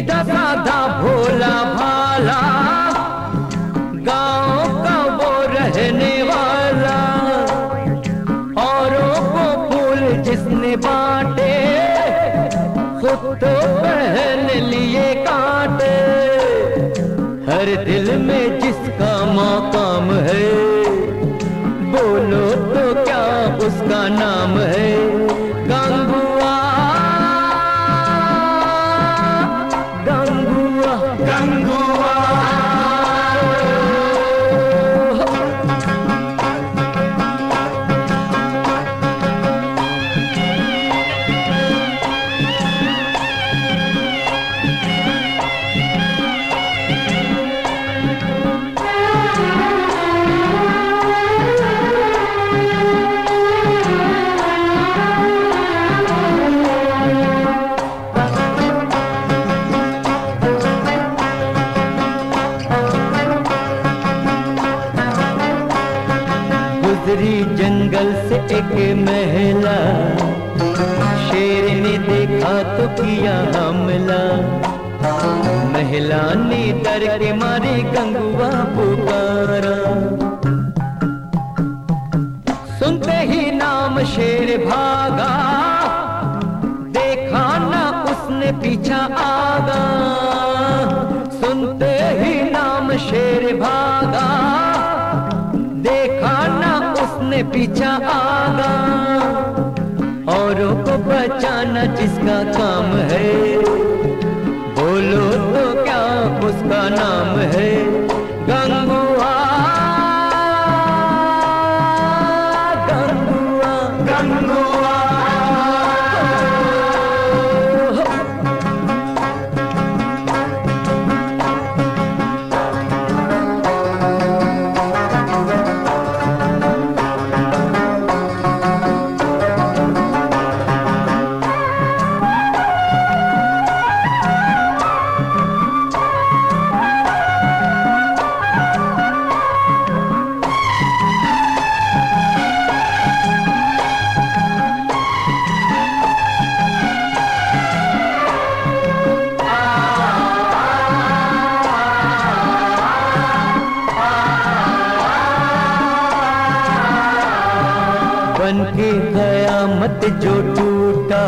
सीधा साधा भोला भाला, गांव का वो रहने वाला, औरों को फूल जिसने बांटे, खुद तो पहन लिए कांटे। हर दिल में जिसका मकाम है, बोलो तो क्या उसका नाम है? गंगुआ गंगुआ गंगुआ। गुजरी जंगल से एक महिला, शेर ने देखा तो किया हमला। महिला ने डर के मारे गंगुआ पुकारा, सुनते ही नाम शेर भागा, देखा ना उसने पीछा आगा। सुनते ही नाम शेर भागा, देखा ना उसने पीछा आगा। औरों को बचाना जिसका काम है, बोलो तो क्या उसका नाम है? गंगुआ गंगुआ गंगुआ। बन के कयामत जो टूटा,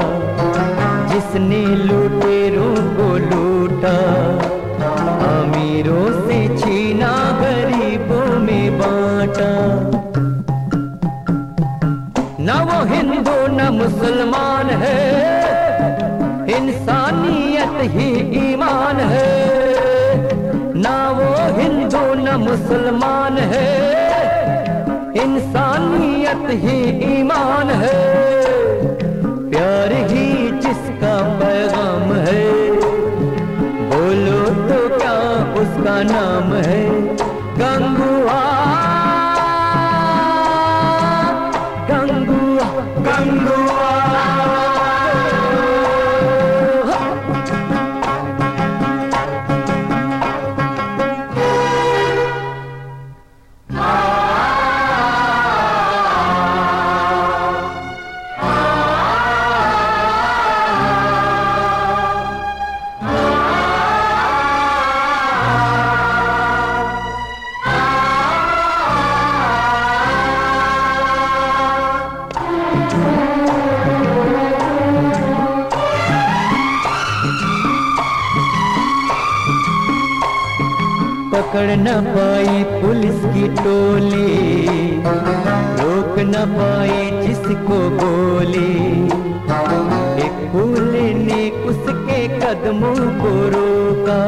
जिसने लुटेरों को लूटा, अमीरों से छीना गरीबों में बांटा। न वो हिंदू न मुसलमान है, इंसानियत ही ईमान है। न वो हिंदू न मुसलमान है, इंसानियत ही ईमान है। प्यार ही जिसका पैगाम है, बोलो तो क्या उसका नाम है? गंगुआ गंगुआ गंगुआ। पकड़ न पाई पुलिस की टोली, रोक न पाई जिसको गोली। एक फूल ने उसके कदमों को रोका,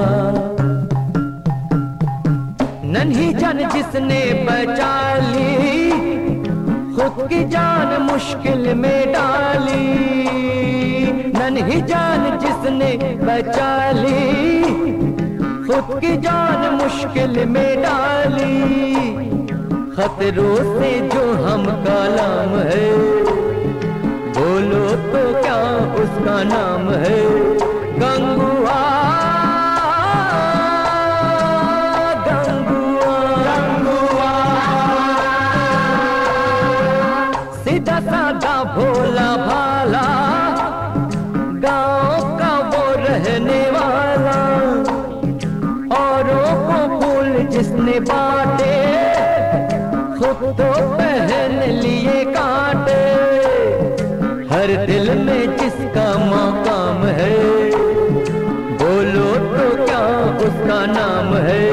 नन्ही जान जिसने बचा ली, खुद की जान मुश्किल में डाली। नन्ही जान जिसने बचा ली, खुद की जान मुश्किल में डाली। खतरों से जो हम कालाम है, बोलो तो क्या उसका नाम है? गंगुआ गंगुआ गंगुआ। सीधा साधा भोला भाला, गांव का वो रहने वाला, जिसने बांटे खुद तो पहन लिए कांटे। हर दिल में जिसका मकाम है बोलो तो क्या उसका नाम है।